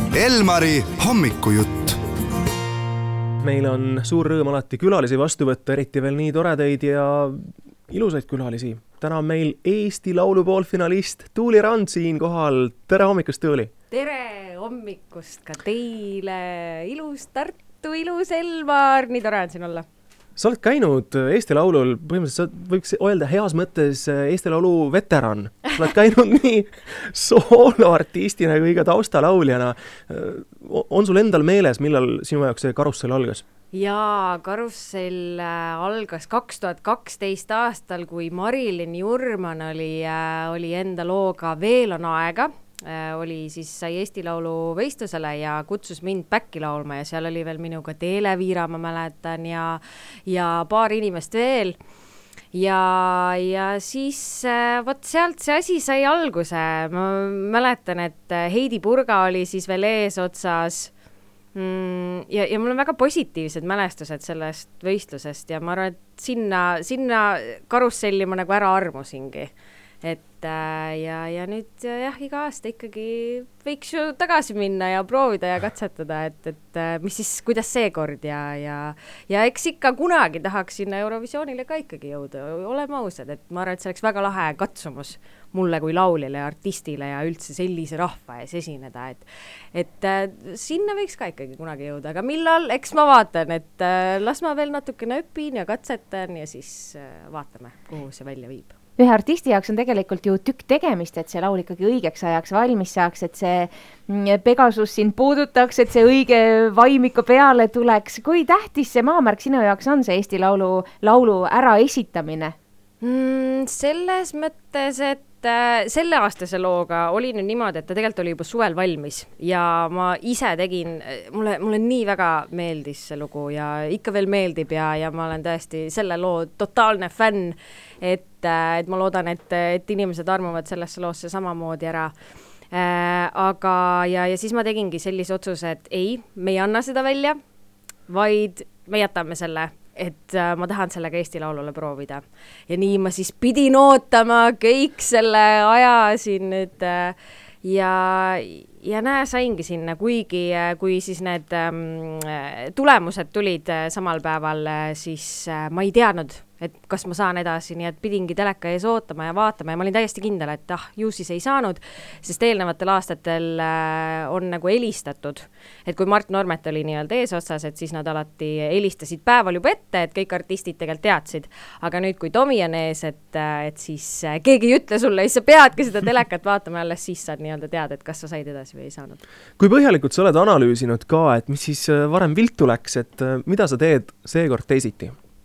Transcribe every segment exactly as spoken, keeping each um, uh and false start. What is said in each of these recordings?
Elmari hommikujutt. Meil on suur rõõm alati külalisi vastu võtta, eriti veel nii toredaid ja ilusaid külalisi. Täna on meil Eesti Laulu poolfinalist Tuuli Rand siin kohal. Tere hommikust, Tuuli! Tere hommikust ka teile! Ilus Tartu, ilus Elmar! Nii tore on siin olla. Sa oled käinud Eesti Laulul, põhimõtteliselt sa võiks öelda heas mõttes Eesti Laulu veteran. Sa oled käinud nii sooloartistina kui ka taustalauljana. On sul endal meeles, millal sinu jaoks see karussell algas? Jaa, karussell algas kaks tuhat kaksteist aastal, kui Marilyn Jurman oli, oli enda looga Veel on aega. Oli siis sai Eesti Laulu võistlusele ja kutsus mind päkki laulma ja seal oli veel minuga Teele Viira, ma mäletan, ja, ja paar inimest veel. Ja, ja siis võt sealt see asi sai alguse. Ma mäletan, et Heidi Purga oli siis veel ees otsas ja, ja mul on väga positiivsed mälestused sellest võistlusest ja ma arvan, et sinna, sinna karusselli ma nagu ära armusingi. Et ja, ja nüüd jah, iga aasta ikkagi võiks ju tagasi minna ja proovida ja katsetada, et, et mis siis, kuidas seekord ja, ja, ja eks ikka kunagi tahaks sinna Eurovisioonile ka ikkagi jõuda. Oleme ausad, et ma arvan, et see oleks väga lahe katsumus mulle kui lauljale ja artistile ja üldse sellise rahva ees esineda, et, et sinna võiks ka ikkagi kunagi jõuda, aga millal, eks ma vaatan, et las ma veel natukene õpin ja katsetan ja siis vaatame, kuhu see välja viib. Ühe artisti jaoks on tegelikult ju tükk tegemist, et see laul ikkagi õigeks ajaks valmis saaks, et see Pegasus sind puudutaks, et see õige vaim ikka peale tuleks. Kui tähtis see maamärk sinu jaoks on see Eesti Laulu, laulu ära esitamine? Mm, selles mõttes, et selle aastase looga oli nüüd niimoodi, et ta tegelikult oli juba suvel valmis ja ma ise tegin, mulle, mulle nii väga meeldis see lugu ja ikka veel meeldib ja, ja ma olen tõesti selle loo totaalne fänn, et, et ma loodan, et, et inimesed armuvad sellesse loosse samamoodi ära. Äh, aga ja, ja siis ma tegingi sellise otsuse, et ei, me ei anna seda välja, vaid me jätame selle, et äh, ma tahan sellega Eesti Laulule proovida. Ja nii ma siis pidin ootama kõik selle aja siin nüüd äh, ja, ja näe, saingi sinna, kuigi äh, kui siis need ähm, tulemused tulid äh, samal päeval, äh, siis äh, ma ei teadnud, et kas ma saan edasi, nii et pidingi teleka ees ootama ja vaatama ja ma olin täiesti kindel, et ah, ju siis ei saanud, sest eelnevatel aastatel äh, on nagu helistatud, et kui Mart Normet oli nii-öelda eesotsas, et siis nad alati helistasid päeval juba ette, et kõik artistid tegelikult teadsid, aga nüüd kui Tomi on ees, et, et siis äh, keegi ei ütle sulle, siis sa peadki seda telekat vaatama, alles siis saad nii-öelda teada, et kas sa said edasi või ei saanud. Kui põhjalikult sa oled analüüsinud ka, et mis siis varem viltu läks, et mida sa teed seekord teisiti?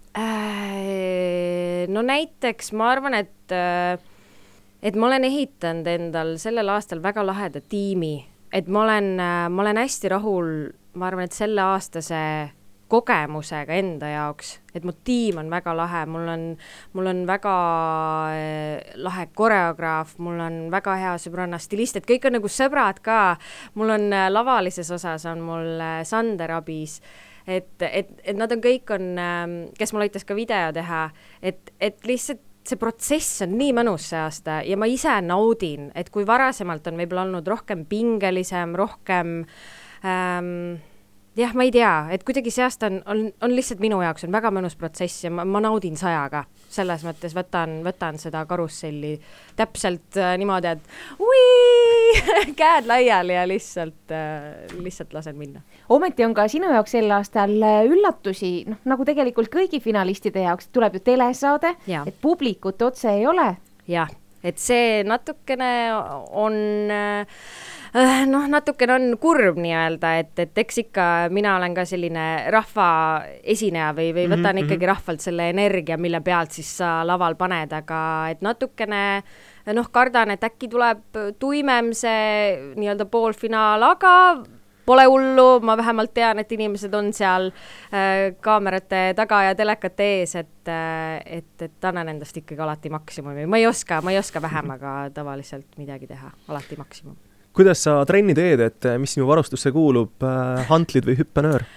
No näiteks ma arvan, et, et ma olen ehitanud endal sellel aastal väga laheda tiimi, et ma olen, ma olen hästi rahul, ma arvan, et selle aastase kogemusega enda jaoks, et mu tiim on väga lahe, mul on, mul on väga lahe koreograaf, mul on väga hea sõbranna stilist, et kõik on nagu sõbrad ka, mul on lavalises osas, on mul Sander abis, et, et, et nad on kõik on, kes mul aitas ka video teha, et, et lihtsalt see protsess on nii mõnus see aasta ja ma ise naudin, et kui varasemalt on võib-olla olnud rohkem pingelisem, rohkem ähm, jah, ma ei tea, et kuidagi see aasta on, on, on lihtsalt minu jaoks on väga mõnus protsess ja ma, ma naudin sajaga. Selles mõttes võtan, võtan seda karusselli täpselt äh, niimoodi, et ui, käed laiali ja lihtsalt, äh, lihtsalt lasen minna. Ometi on ka sinu jaoks sel aastal üllatusi, noh, nagu tegelikult kõigi finalistide jaoks tuleb ju telesaade, ja. Et publikut otse ei ole. Jah, et see natukene on... Äh, noh, natukene on kurb nii-öelda, et, et eks ikka mina olen ka selline rahva esineja või, või võtan mm-hmm. ikkagi rahvalt selle energia, mille pealt siis sa laval paned, aga et natukene noh, kardan, et äkki tuleb tuimem see nii-öelda poolfinaal, aga pole hullu, ma vähemalt tean, et inimesed on seal äh, kaamerate taga ja telekate ees, et, äh, et, et annan endast ikkagi alati maksimumi. Ma ei oska, ma ei oska vähem, aga tavaliselt midagi teha, alati maksimum. Kuidas sa trenni teed, et mis sinu varustusse kuulub, äh, hantlid või hüppenöör? Hüpp!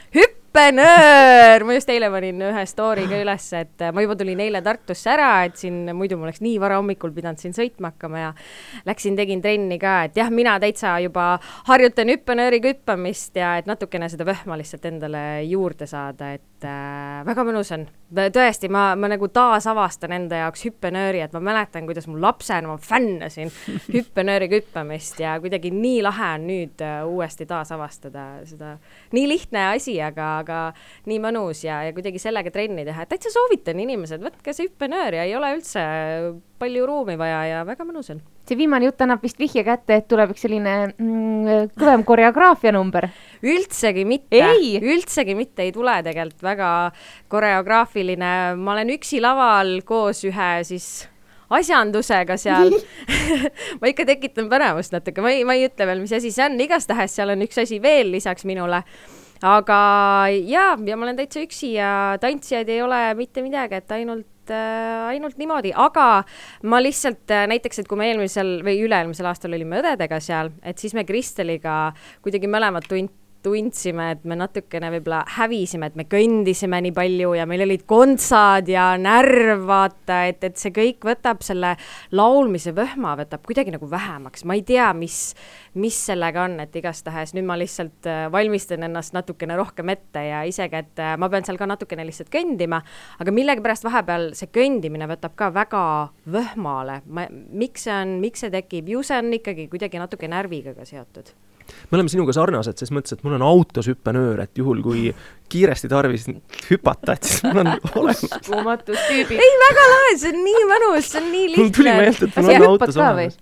hüppenöör! Ma just eile panin ühe story ka üles, et ma juba tulin eile Tartusse ära, et siin muidu mul oleks nii vara hommikul pidanud siin sõitma hakkama ja läksin, tegin trenni ka, et jah, mina täitsa juba harjutan hüppenööriga hüppamist ja et natukene seda võhma lihtsalt endale juurde saada, et äh, väga mõnus on. Tõesti, ma, ma nagu taas avastan enda jaoks hüppenööri, et ma mäletan, kuidas mu lapsena ma fännasin hüppenööriga hüppamist ja kuidagi nii lahe on nüüd uh, uuesti taas avastada seda. Nii lihtne asi, aga, aga nii mõnus ja, ja kuidagi sellega trenni teha. Et täitsa soovitan inimesed, võtke see hüppenöör ja ei ole üldse palju ruumi vaja ja väga mõnus on. See viimane jutt annab vist vihje kätte, et tuleb üks selline mm, kõvem koreograafia number. Üldsegi mitte, ei. üldsegi mitte ei tule tegelikult väga koreograafiline. Ma olen üksi laval koos ühe siis asjandusega seal. Ma ikka tekitan põnevust natuke, ma ei, ma ei ütle veel, mis asi see on. Igastahes seal on üks asi veel lisaks minule. Aga jaa, ja ma olen täitsa üksi ja tantsijaid ei ole mitte midagi, et ainult ainult niimoodi, aga ma lihtsalt näiteks, et kui me eelmisel või üle-eelmisel aastal olime õdedega seal, et siis me Kristeliga kuidagi mõlemad tund, tundsime, et me natukene võib-olla hävisime, et me kõndisime nii palju ja meil olid kontsad ja närv, vaata, et, et see kõik võtab selle laulmise võhma, võtab kuidagi nagu vähemaks. Ma ei tea, mis, mis sellega on, et igastahes nüüd ma lihtsalt valmistan ennast natukene rohkem ette ja isegi, et ma pean seal ka natukene lihtsalt kõndima, aga millegi pärast vahepeal see kõndimine võtab ka väga võhmale. Ma, miks see on, miks see tekib? Ju see on ikkagi kuidagi natuke närviga ka seotud. Me oleme sinuga sarnased, ses mõttes, et mul on autos hüppenöör, et juhul kui kiiresti tarvis hüpata, et siis mul on olemas. Ei, väga lahe, see on nii mõnus, see on nii lihtne. Mul tuli meelt, et mul on autos olemas.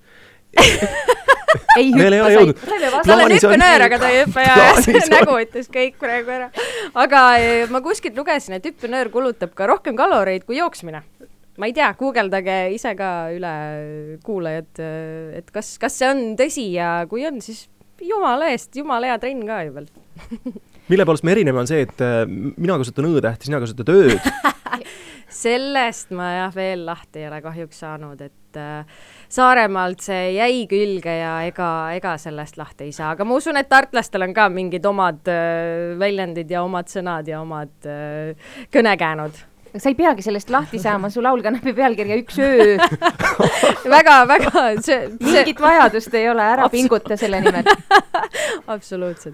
Ei hüppa, ei sa ta olen hüppenöör, aga ta ei hüppa ja see nägu ütles kõik praegu ära. Aga ma kuskilt lugesin, et hüppenöör kulutab ka rohkem kaloreid kui jooksmine. Ma ei tea, guugeldage ise ka üle kuulajad, et kas, kas see on tõsi ja kui on, siis jumala eest, jumala hea trenn ka ju veel. Mille poolest me erineme on see, et mina kasutan õõtähti, sina kasutan ööd. Sellest ma jah veel lahti ei ole kahjuks saanud, et äh, Saaremaalt see jäi külge ja ega, ega sellest lahti ei saa. Aga ma usun, et tartlastel on ka mingid omad äh, väljendid ja omad sõnad ja omad äh, kõnekäänud. Sa ei peagi sellest lahti saama, su laul kannab pealkirja üks öö. väga, väga. See, see... Mingit vajadust ei ole, ära Abs- pinguta selle nimel. Absoluutselt.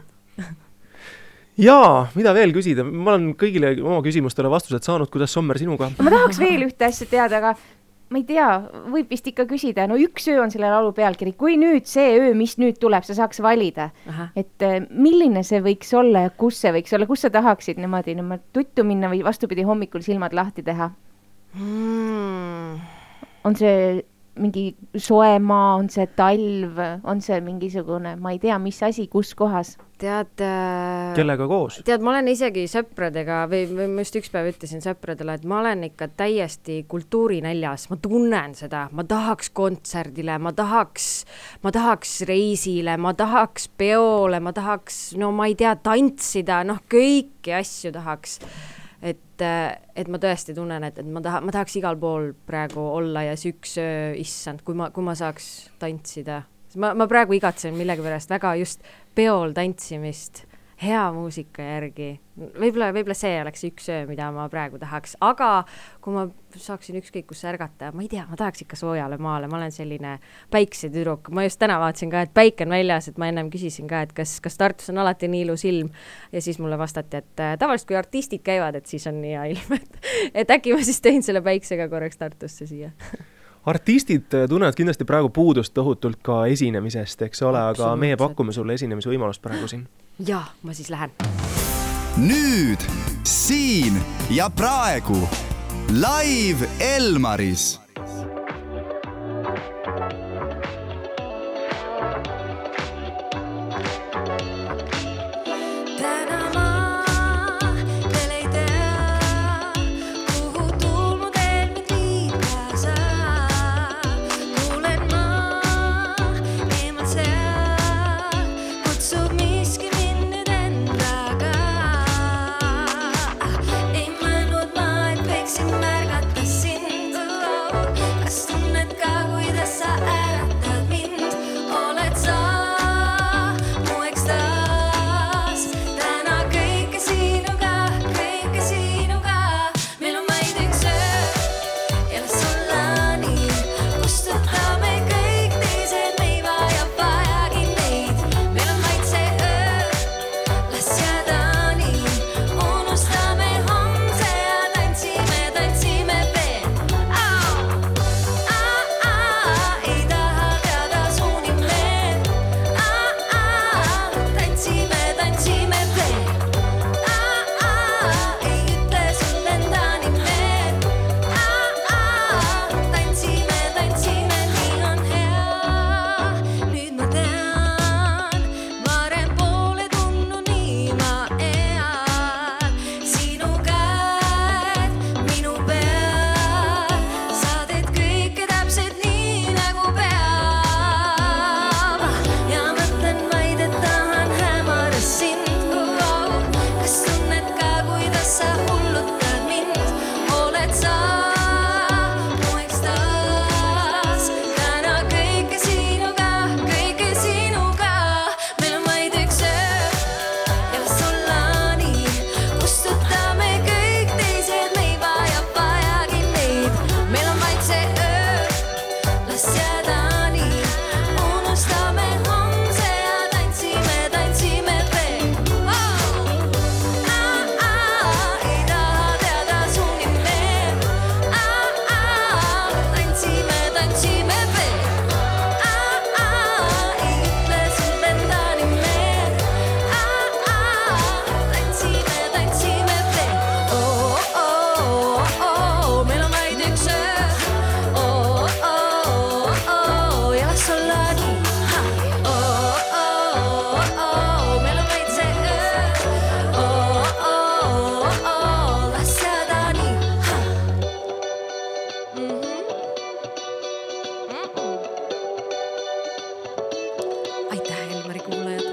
Jaa, mida veel küsida? Ma olen kõigile oma küsimustele vastused saanud, kuidas Sommer sinuga? Ma tahaks veel ühte asja teada, aga ma ei tea, võib vist ikka küsida. No üks öö on selle laulu pealkiri. Kui nüüd see öö, mis nüüd tuleb, sa saaks valida. Aha. Et milline see võiks olla ja kus see võiks olla? Kus sa tahaksid niimoodi, niimoodi tuttu minna või vastupidi hommikul silmad lahti teha? Hmm. On see mingi soe maa, on see talv, on see mingisugune, ma ei tea, mis asi, kus kohas? Tead... Äh, kellega koos? Tead, ma olen isegi sõpradega, või, või ma just üks päev ütlesin sõpradele, et ma olen ikka täiesti kultuurinäljas, ma tunnen seda, ma tahaks kontserdile, ma tahaks, ma tahaks reisile, ma tahaks peole, ma tahaks, no ma ei tea, tantsida, noh, kõiki asju tahaks. Et, et ma tõesti tunnen, et, et ma, taha, ma tahaks igal pool praegu olla ja see üks öö, issand, kui ma, kui ma saaks tantsida. Ma, ma praegu igatsen millegi pärast väga just peol tantsimist, hea muusika järgi. Võib-olla, võib-olla see oleks üks öö, mida ma praegu tahaks. Aga kui ma saaksin ükskõik kus ärgata, ma ei tea, ma tahaks ikka soojale maale. Ma olen selline päiksetüdruk. Ma just täna vaatasin ka, et päike on väljas, et ma ennem küsisin ka, et kas, kas Tartus on alati nii ilus ilm. Ja siis mulle vastati, et tavaliselt kui artistid käivad, et siis on nii hea ilm. Et, et äkki ma siis tõin selle päiksega korraks Tartusse siia. Artistid tunnevad kindlasti praegu puudust tohutult ka esinemisest, eks ole, aga meie pakume sulle esinemise võimalust praegu siin. Ja, ma siis lähen. Nüüd, siin ja praegu live Elmaris. Märgata sind kuulajad.